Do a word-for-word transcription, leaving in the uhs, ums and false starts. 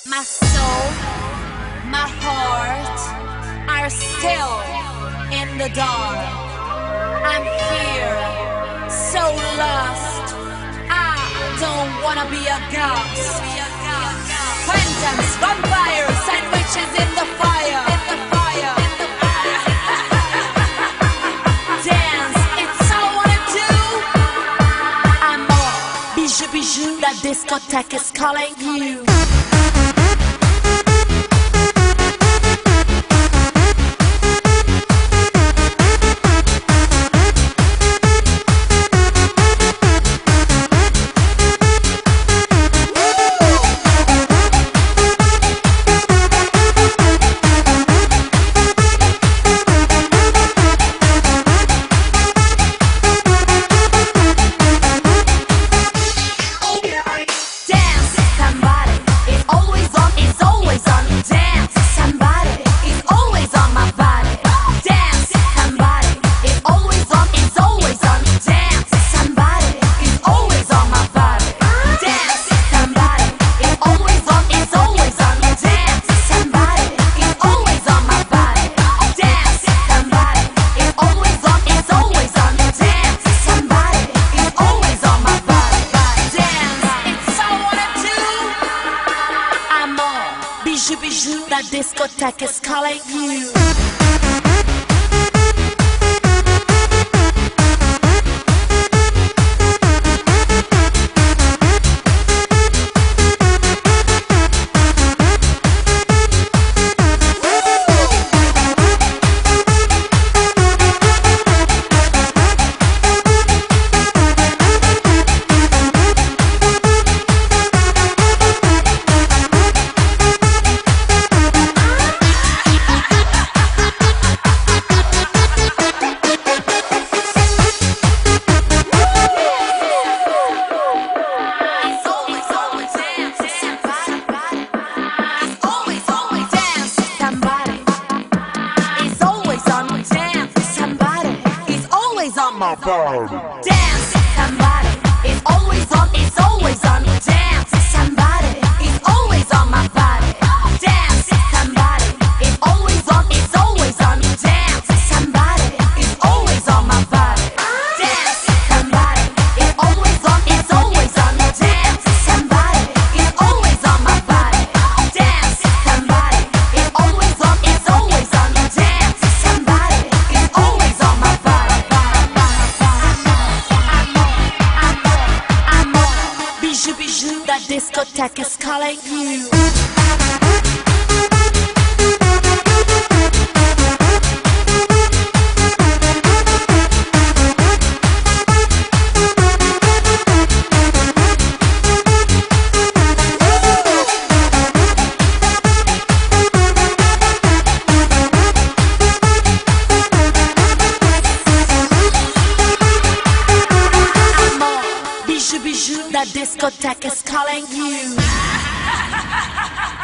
My soul, my heart are still in the dark. I'm here, so lost. I don't wanna be a ghost. Phantoms, vampires, sandwiches in the fire. Dance, it's all I wanna do. I'm all bijou, bijou. That discotheque is calling you. Bijou, bijou, that discotheque is calling you. My body. Dance, somebody is always on, is always on. Dance, somebody is always on my body. Dance, somebody is always on, is always on. Dance, somebody is always on my body. Dance, somebody is always on, is always on. Dance, somebody is always on my body. Dance, somebody is always on, is always on. Dance, somebody is always on my body. Bijou, bijou, that discotheque is calling you. Bijou, bijou, that discotheque is calling you.